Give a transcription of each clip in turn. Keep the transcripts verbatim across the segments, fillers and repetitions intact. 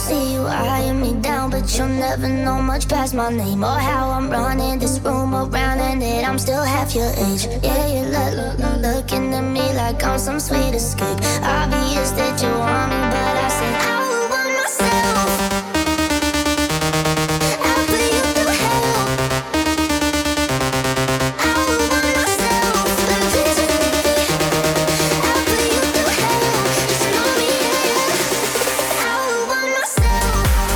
see you eyeing me down, but you'll never know much past my name or how I'm running this room around, and that I'm still half your age. Yeah, you're look, look, look, looking at me like I'm some sweet escape. Obvious that you want me, but I said I would want myself. I'll put you through hell. I would want myself. But please with me. I'll put you through hell. Just know me, yeah. I would want myself.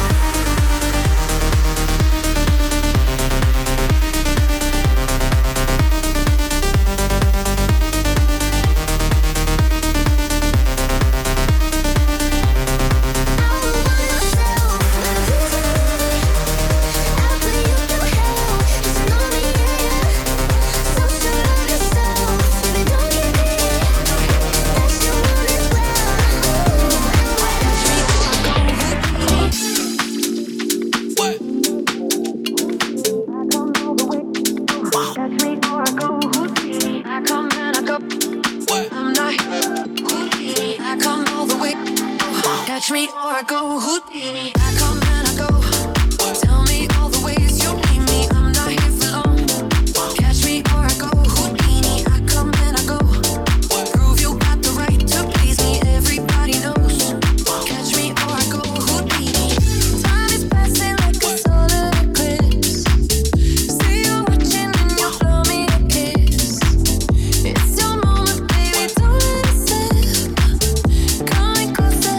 Catch me or I go Houdini. I come and I go. Tell me all the ways you need me. I'm not here for long. Catch me or I go Houdini. I come and I go. Prove you got the right to please me. Everybody knows. Catch me or I go Houdini. Time is passing like a solar eclipse. See you watching and you blow me a kiss. It's your moment, baby, don't let it slip. Coming closer.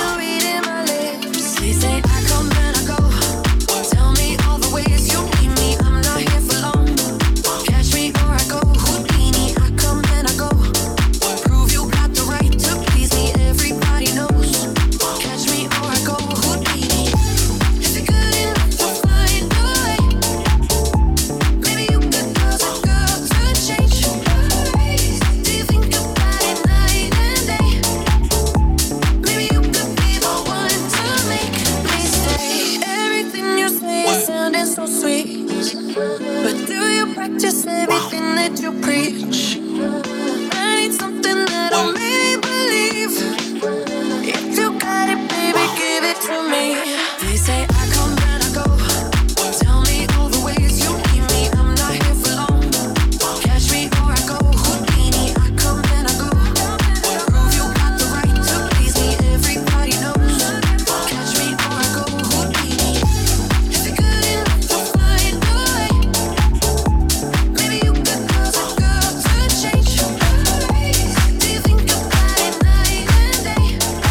They say I come and I go. Tell me all the ways you need me. I'm not here for long. Catch me or I go Houdini. I come and I go. Prove you got the right to please me. Everybody knows. Catch me or I go Houdini. Is it good enough to find a way? Maybe you could cause a girl to change your ways. Do you think about it night and day? Maybe you could be the one to make me stay. Everything you say is sounding so sweet, but do you practice everything that you preach? I need something that'll make me believe. If you got it, baby, give it to me. They say I come and I go. Tell me all the ways you need me. I'm not here for long. Catch me or I go Houdini. I come and I go. Prove you got the right to please me. Everybody knows. Catch me or I go Houdini. Is it good enough to find a way? Maybe you could cause a girl to change your ways. Do you think about it night and day?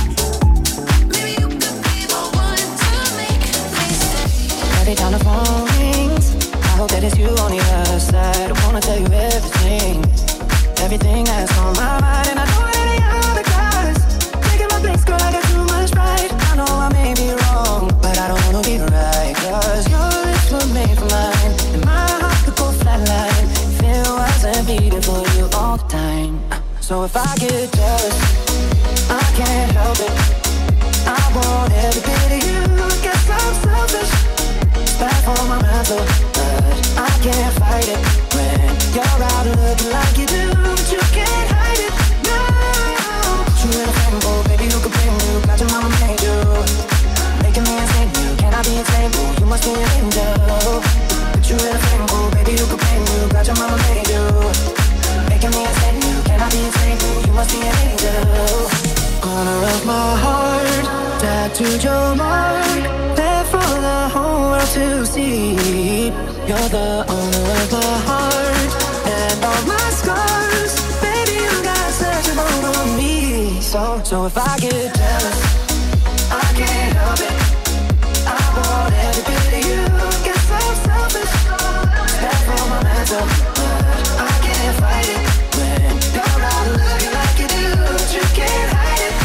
Maybe you could be the one to make me stay. Every time the phone rings, I hope that it's you on the other side. I wanna tell you everything, everything that's on my mind. And I know it ain't other guys taking my place, girl, I got too much pride. I know I may be wrong, but I don't wanna be right. Cause your lips were made for mine, and my heart could go flatline if it wasn't beating for you all the time. So if I get jealous, I can't help it. I want every bit of you. Guess I'm selfish. It's bad for my mental, but I can't fight it when you're out looking like you do. But you can't hide it, no. You in a rainbow, baby, you can bring you. Glad your mama made you, making me insane. You cannot be insane, boo. You must be an angel. Put you in a rainbow, baby, you can bring you. Glad your mama made you, making me insane. You cannot be insane, boo. You must be an angel. Honor of my heart, tattooed your mark, there for the whole world to see. You're the owner of my heart and all my scars. Baby, you got such a hold on me. So, so if I get jealous, I can't help it. I want every bit of you. Guess I'm selfish. Bad for my mental, but I can't fight it when you're out looking like you do. But you can't hide it.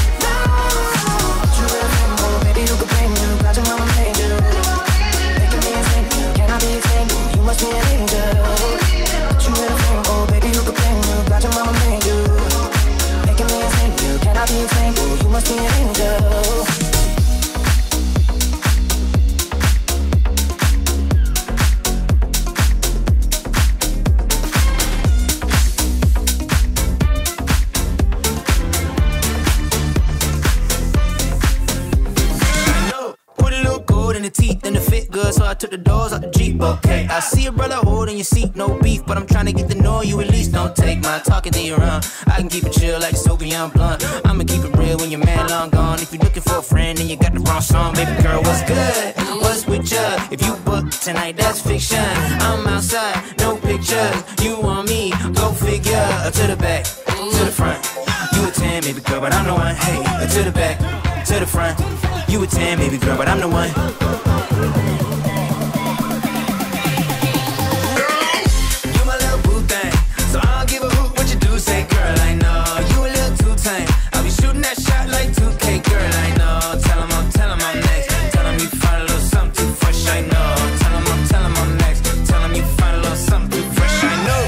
Must be an angel. Put you in a rainbow, baby, you could bring you. Glad your mama made you, making me insane. You cannot be insane. You must be an angel. the teeth and the fit good, so I took the doors out the Jeep. Okay, I see a brother holding your seat, no beef, but I'm trying to get to know you at least. Don't take my talking to you around. I can keep it chill like Soviet blunt. I'ma keep it real when your man long gone. If you're looking for a friend and you got the wrong song, baby girl, what's good? What's with ya? If you book tonight, that's fiction. I'm outside, no pictures. You want me? Go figure. To the back, to the front. You a ten, baby girl, but I'm the one. Hey, to the back, to the front. You a ten, baby girl, but I'm the one. You my little boo thing, so I don't give a hoot what you do. Say, girl, I know you a little too tame. I'll be shooting that shot like two K, girl, I know. Tell him I'm, tell him I'm next. Tell him you find a little something too fresh, I know. Tell him I'm, tell him I'm next. Tell him you find a little something too fresh, I know.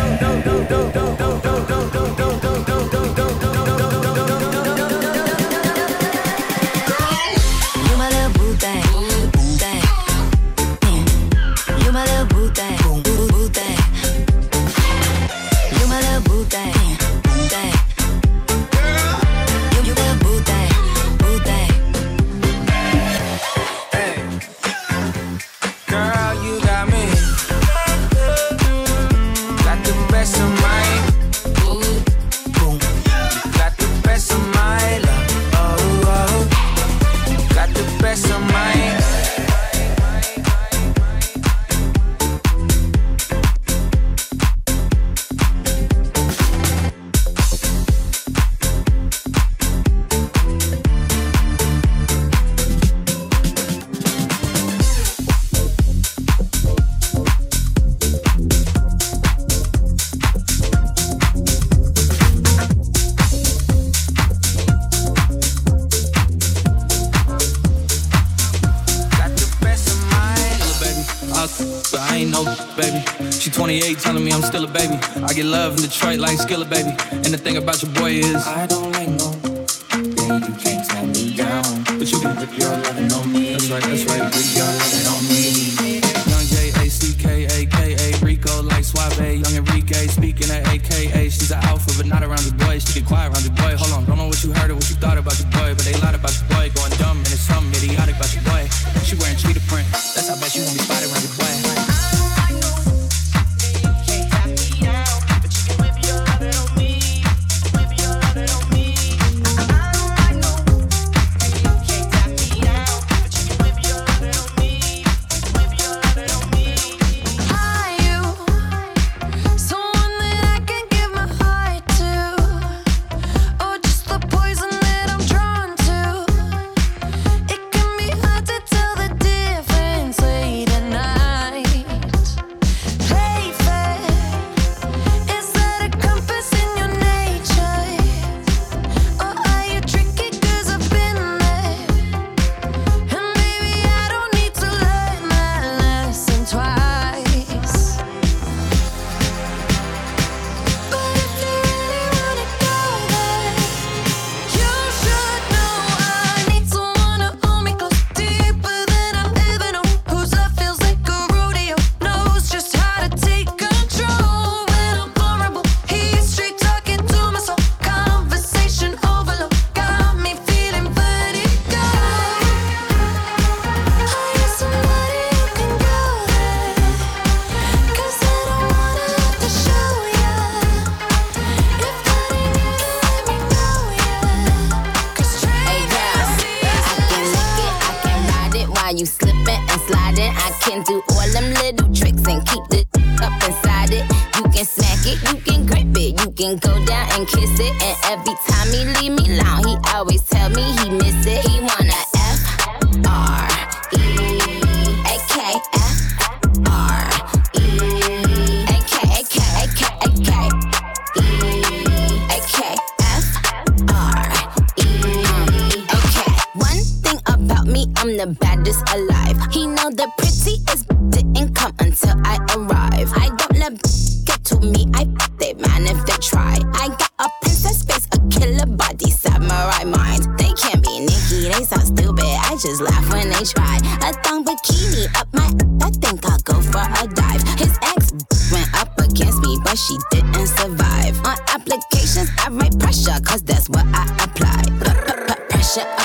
twenty-eight telling me I'm still a baby. I get love in Detroit like Skilla, baby. And the thing about your boy is I don't like no yeah, you can't tell me down. But you can whip your lovin' on me. That's right, that's right. Whip your lovin' on me. Young J A C K A K A Rico like Suave. Young Enrique speaking at A K A. She's an alpha but not around your boy. She get quiet around your boy. Hold on, don't know what you heard or what you thought about your boy, but they lied about your boy. Going dumb and it's something idiotic about your boy. She wearing cheetah print. That's how bad she won't be spotted around your boy. She didn't survive. On applications, I write pressure, cause that's what I apply. Pressure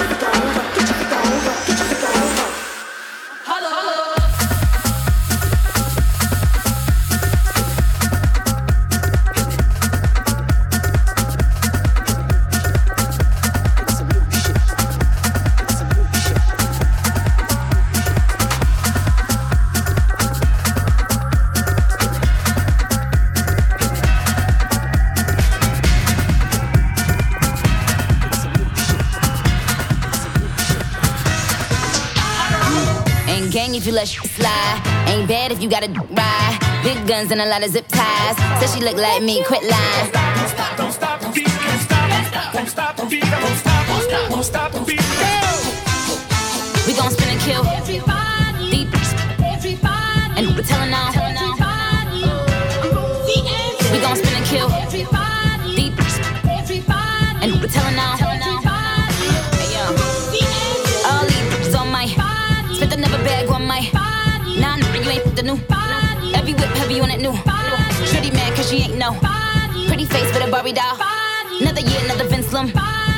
If you let shit slide, ain't bad if you gotta ride. Big guns and a lot of zip ties. Said she look like me, quit lying. Don't stop, don't stop the beat, can't stop. Don't stop the beat, don't stop, don't stop, don't stop the beat. We gon' spin and kill. Everybody, deep, everybody, and we're telling on. Everybody, we gon' spin and kill. Everybody, deep, everybody, and we're telling on. Hey yo, all these bitches on my. Spent another bag on my. Nah, nah, you ain't the new. Every whip heavy on it new. Shorty mad cause she ain't no. Pretty face with a Barbie doll. Another year, another Vince Slim.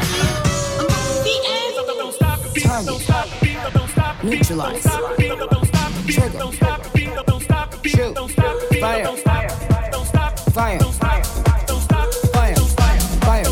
Target. Neutralize. Trigger. Shoot. Fire. Fire. Fire. Fire. Fire.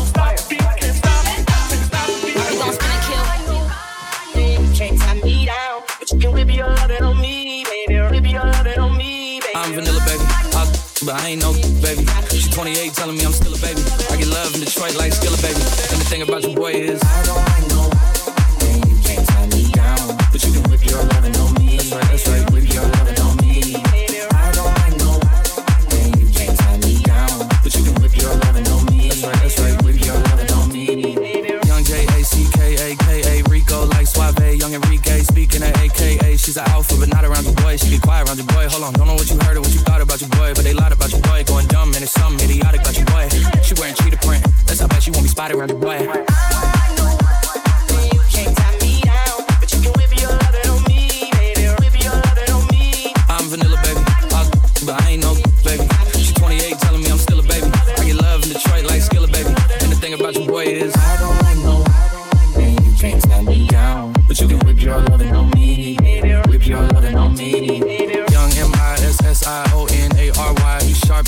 We gon' spin and kill. Can't tie me down, but you can whip your lovin' on me, baby. Whip your lovin' on me, baby. I'm vanilla, baby. I, but I ain't no baby. She's twenty-eight, telling me I'm still a baby. I get love in Detroit like Skilla, baby. And the thing about your boy is I don't like no, and you can't tie me down, but you can whip your lovin' on me. That's right, that's right, whip your lovin' on me. I don't like no, and you can't tie me down, but you can whip your lovin' on me. That's right, that's right, whip your lovin' on me. Young J A C K A K A Rico like Suave, Young Enrique speaking at A K A. She's an alpha, but not around your boy. She be quiet around your boy. Hold on, don't know what you heard or what you thought about your boy, but they lied about your boy. Going dumb and it's something idiotic about your boy. She wearing cheetah print. That's how bad she won't be spotted around your boy. I'm vanilla, baby. I, but I ain't no baby. She's twenty-eight, telling me I'm still a baby. I get love in Detroit like Skilla, baby. And the thing about your boy is I don't like no, and you can't tie me down, but you can whip your lovin' on me.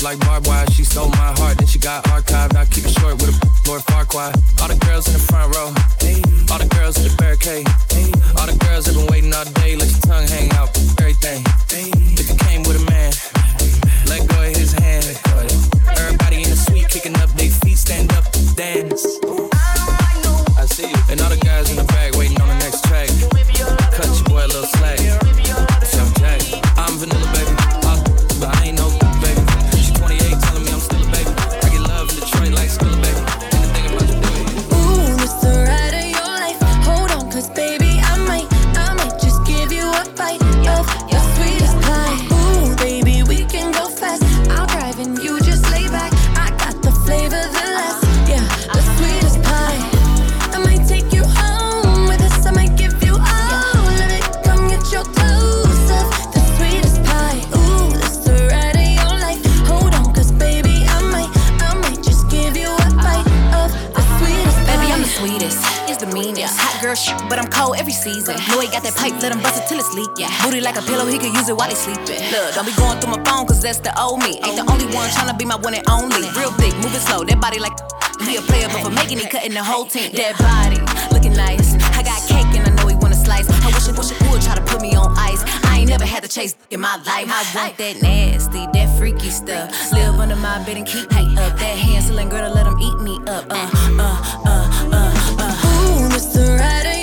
like barbed wire. She stole my heart, then she got archived. I keep it short with a Lord Farquaad. All the girls in the front row, all the girls in the barricade, all the girls have been waiting all day. Let your tongue hang out, everything. If you came with a man, let go of his hand. Everybody in the suite kicking up their feet, stand up, dance. I see you. And all the guys in the back waiting on the next track. Cut your boy a little slack. Young Jack, I'm vanilla, baby. I, but I ain't no baby. She twenty-eight, telling me I'm still a baby. I get love in Detroit like Skilla, baby. Anything about your boy. Ooh, it's the ride of your life. Hold on, cause baby, I might, I might just give you a bite of your sweetest pie. Ooh, baby, we can go fast. I'll drive and you just lay back. I got the flavor, the last, yeah, the sweetest pie. I might take you home with us. I might give you all of it. Come get your dose of the sweetest pie. Ooh, it's the ride of your life. Hold on, cause baby, I might, I might just give you a bite of the sweetest pie. Baby, I'm the sweetest, it's the meanest. Hot girl shit, but I'm cold every season. Know he got that pipe, let him bust it till it's leak. Yeah. Booty like a pillow, he could use it while he sleeping. Look, don't be going through my phone, cause that's the old me. Ain't the only one tryna be my one and only. Real thick, moving slow, that body like he a player, but for making it, cutting the whole team. That body, looking nice. I got cake and I know he wanna slice. I wish it, wish it would try to put me on ice. I ain't never had to chase in my life. I want that nasty, that freaky stuff. Live under my bed and keep me up. That Hansel and Gretel, let him eat me up. Uh, uh, uh, uh, uh. Ooh, it's the ride of